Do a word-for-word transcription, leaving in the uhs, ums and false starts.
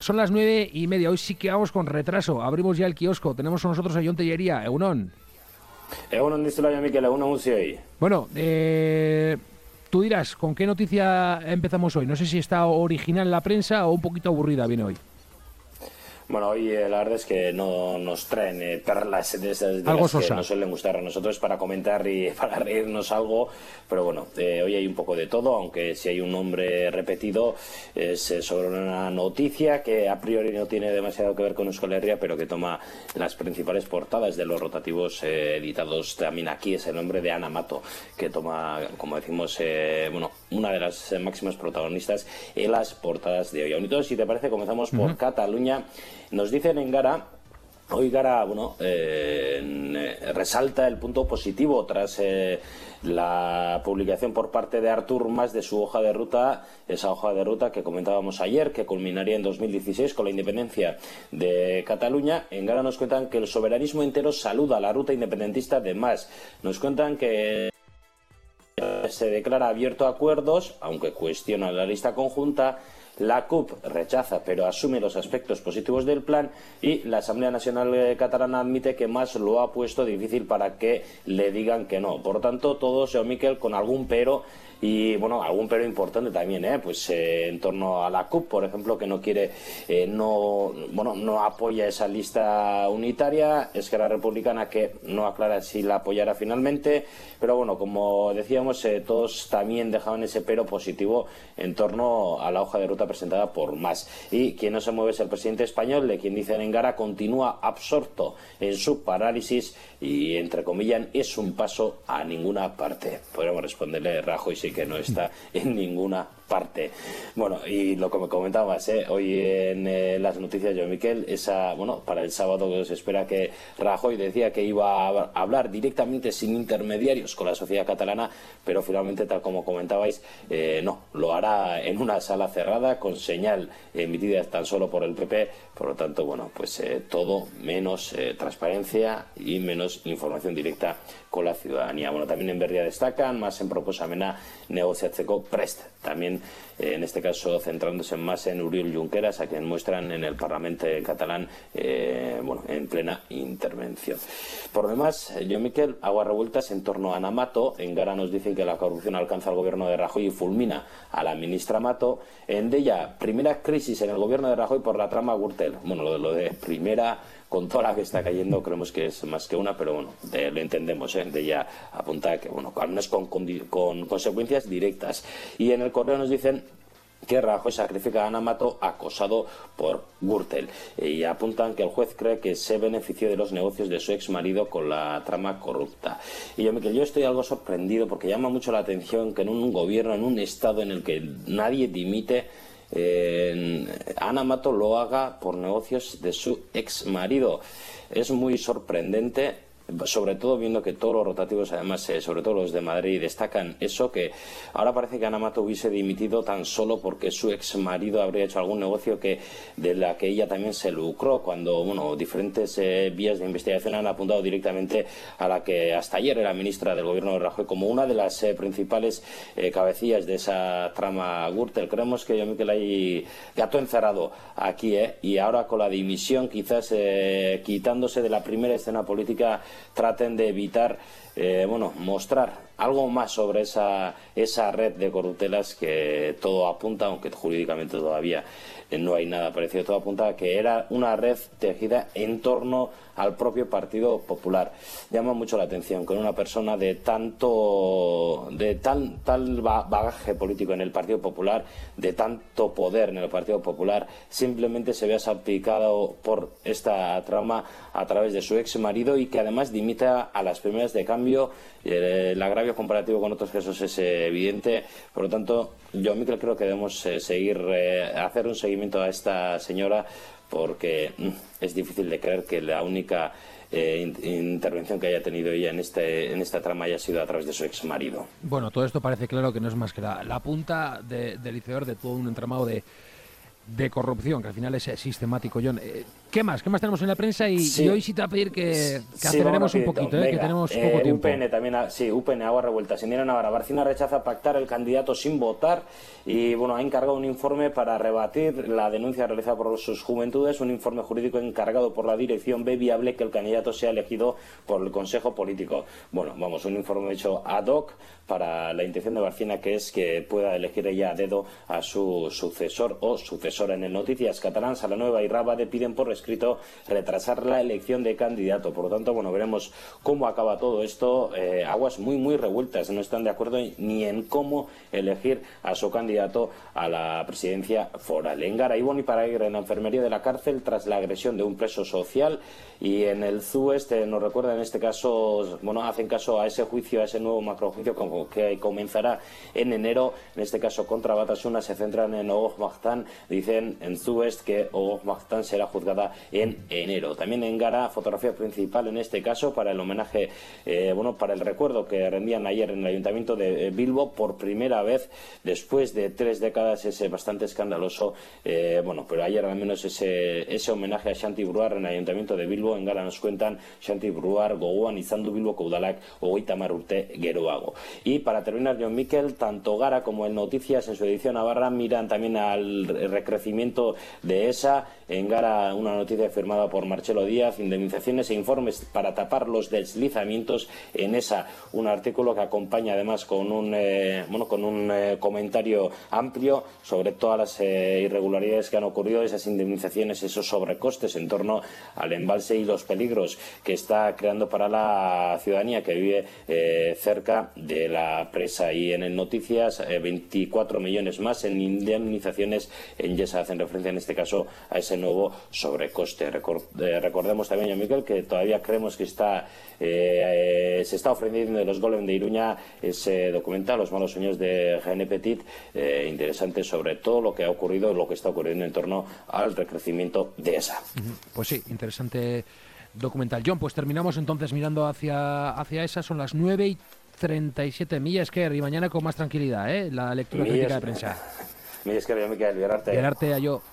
Son las nueve y media, hoy sí que vamos con retraso, abrimos ya el kiosco, tenemos con nosotros a Jon Tellería, Egunon. Egunon dizela Mikel, egunon guztioi. Bueno, eh, tú dirás, ¿con qué noticia empezamos hoy? No sé si está original en la prensa o un poquito aburrida viene hoy. Bueno, hoy eh, la verdad es que no nos traen eh, perlas de esas de algo las sosa. que nos suelen gustar a nosotros para comentar y para reírnos algo, pero bueno, eh, hoy hay un poco de todo, aunque si hay un nombre repetido es eh, sobre una noticia que a priori no tiene demasiado que ver con Euskal Herria, pero que toma las principales portadas de los rotativos eh, editados también aquí. Es el nombre de Ana Mato, que toma, como decimos, eh, bueno, una de las máximas protagonistas en las portadas de hoy. Entonces, si te parece, comenzamos por uh-huh. Cataluña. Nos dicen en Gara, hoy Gara, bueno, eh, resalta el punto positivo tras eh, la publicación por parte de Artur Mas de su hoja de ruta, esa hoja de ruta que comentábamos ayer, que culminaría en dos mil dieciséis con la independencia de Cataluña. En Gara nos cuentan que el soberanismo entero saluda la ruta independentista de Mas. Nos cuentan que se declara abierto a acuerdos, aunque cuestiona la lista conjunta. La C U P rechaza, pero asume los aspectos positivos del plan, y la Asamblea Nacional Catalana admite que Mas lo ha puesto difícil para que le digan que no. Por tanto, todo, señor Miquel, con algún pero, y bueno, algún pero importante también, ¿eh? Pues eh, en torno a la C U P, por ejemplo, que no quiere, eh, no, bueno, no apoya esa lista unitaria. Esquerra Republicana, que no aclara si la apoyará finalmente, pero bueno, como decíamos, eh, todos también dejaban ese pero positivo en torno a la hoja de ruta presentada por Mas. Y quien no se mueve es el presidente español, de quien dicen en Gara continúa absorto en su parálisis y, entre comillas, es un paso a ninguna parte. Podríamos responderle, Rajoy sí que no está en ninguna parte. Bueno, y lo que me comentabas, ¿eh? hoy en eh, las noticias, yo, Miquel, esa, bueno, para el sábado que se espera, que Rajoy decía que iba a hablar directamente sin intermediarios con la sociedad catalana, pero finalmente, tal como comentabais, eh, no, lo hará en una sala cerrada con señal emitida tan solo por el P P. Por lo tanto, bueno, pues eh, todo menos eh, transparencia y menos información directa con la ciudadanía. Bueno, también en Berria destacan más en proposamena negoziatzeko prest. También, eh, en este caso, centrándose más en Oriol Junqueras, a quien muestran en el Parlamento catalán, eh, bueno, en plena intervención. Por demás, yo, Miquel, aguas revueltas en torno a Ana Mato. En Gara nos dicen que la corrupción alcanza al gobierno de Rajoy y fulmina a la ministra Mato. En Deia, primera crisis en el gobierno de Rajoy por la trama Gürtel. Bueno, lo de, lo de primera, con toda la que está cayendo, creemos que es más que una, pero bueno, de, lo entendemos, ¿eh? De ella apunta que, bueno, al menos con, con, con consecuencias directas. Y en el correo nos dicen que Rajoy sacrifica a Ana Mato acosado por Gürtel, y apuntan que el juez cree que se benefició de los negocios de su ex marido con la trama corrupta. Y yo, Miquel, yo estoy algo sorprendido porque llama mucho la atención que en un gobierno, en un estado en el que nadie dimite, Eh, Ana Mato lo haga por negocios de su ex marido. Es muy sorprendente, sobre todo viendo que todos los rotativos, además, eh, sobre todo los de Madrid, destacan eso, que ahora parece que Ana Mato hubiese dimitido tan solo porque su ex marido habría hecho algún negocio que de la que ella también se lucró, cuando, bueno, diferentes eh, vías de investigación han apuntado directamente a la que hasta ayer era ministra del gobierno de Rajoy como una de las eh, principales eh, cabecillas de esa trama Gürtel. Creemos que yo, Miquel, hay gato encerrado aquí, ¿eh? Y ahora con la dimisión, quizás eh, quitándose de la primera escena política, traten de evitar, eh, bueno, mostrar algo más sobre esa, esa red de corruptelas que todo apunta, aunque jurídicamente todavía eh, no hay nada parecido, todo apunta a que era una red tejida en torno al propio Partido Popular. Llama mucho la atención que una persona de tanto de tal, tal bagaje político en el Partido Popular, de tanto poder en el Partido Popular, simplemente se vea salpicado por esta trama a través de su ex marido, y que además dimita a las primeras de cambio. Eh, el agravio comparativo con otros casos es eh, evidente. Por lo tanto, yo, Miquel, creo que debemos eh, seguir eh, hacer un seguimiento a esta señora, porque mm, es difícil de creer que la única eh, in, intervención que haya tenido ella en este en esta trama haya sido a través de su ex marido. Bueno, todo esto parece claro que no es más que la, la punta de, del iceberg de todo un entramado de de corrupción, que al final es sistemático, John. Eh, ¿Qué más? ¿Qué más tenemos en la prensa? Y, Sí. y hoy sí te va a pedir que, que Sí, aceleremos vamos un rapidito. poquito, eh, que Venga, tenemos eh, poco tiempo. U P N también, ha- sí, U P N, agua revuelta. Sendero Navarra, Barcina rechaza pactar el candidato sin votar y, bueno, ha encargado un informe para rebatir la denuncia realizada por sus juventudes, un informe jurídico encargado por la dirección ve viable que el candidato sea elegido por el Consejo Político. Bueno, vamos, un informe hecho ad hoc para la intención de Barcina, que es que pueda elegir ella a dedo a su sucesor o sucesora. En el Noticias Catalán, Salanueva y Rábade piden por escrito retrasar la elección de candidato. Por lo tanto, bueno, veremos cómo acaba todo esto. Eh, aguas muy, muy revueltas. No están de acuerdo ni en cómo elegir a su candidato a la presidencia foral. En Gara, Ibon y Paraguirre, en la enfermería de la cárcel, tras la agresión de un preso social. Y en el Z U este nos recuerda, en este caso, bueno, hacen caso a ese juicio, a ese nuevo macrojuicio que comenzará en enero. En este caso, contra Batasuna, se centran en Ogog Magtan. Dicen en Z U este que Ogog Magtan será juzgada en enero. También en Gara, fotografía principal en este caso para el homenaje, eh, bueno, para el recuerdo que rendían ayer en el Ayuntamiento de Bilbo por primera vez después de tres décadas, ese bastante escandaloso, eh, bueno, pero ayer al menos ese, ese homenaje a Xanti Bruar en el Ayuntamiento de Bilbo. En Gara nos cuentan Xanti Bruar gogoan izan du Bilboko udalak hogeita hamar urte geroago. Y para terminar, John Miquel, tanto Gara como el Noticias en su edición Navarra miran también al recrecimiento de ESA. En Gara, una noticia firmada por Marcelo Díaz, indemnizaciones e informes para tapar los deslizamientos. En ESA, un artículo que acompaña además con un, eh, bueno, con un eh, comentario amplio sobre todas las eh, irregularidades que han ocurrido, esas indemnizaciones, esos sobrecostes en torno al embalse y los peligros que está creando para la ciudadanía que vive eh, cerca de la presa. Y en el Noticias, eh, veinticuatro millones más en indemnizaciones en Yesa, hacen referencia en este caso a ese nuevo sobrecoste. Record, eh, recordemos también, Miquel, que todavía creemos que está eh, eh, se está ofreciendo de los Golem de Iruña ese documental, Los malos sueños de René Petit, eh, interesante sobre todo lo que ha ocurrido, lo que está ocurriendo en torno al recrecimiento de ESA. Pues sí, interesante documental. John, pues terminamos entonces mirando hacia, hacia esa, son las nueve y treinta y siete millas que y mañana con más tranquilidad, ¿eh? La lectura crítica de prensa. Millas que Miquel, Gerarte. Gerarte a yo.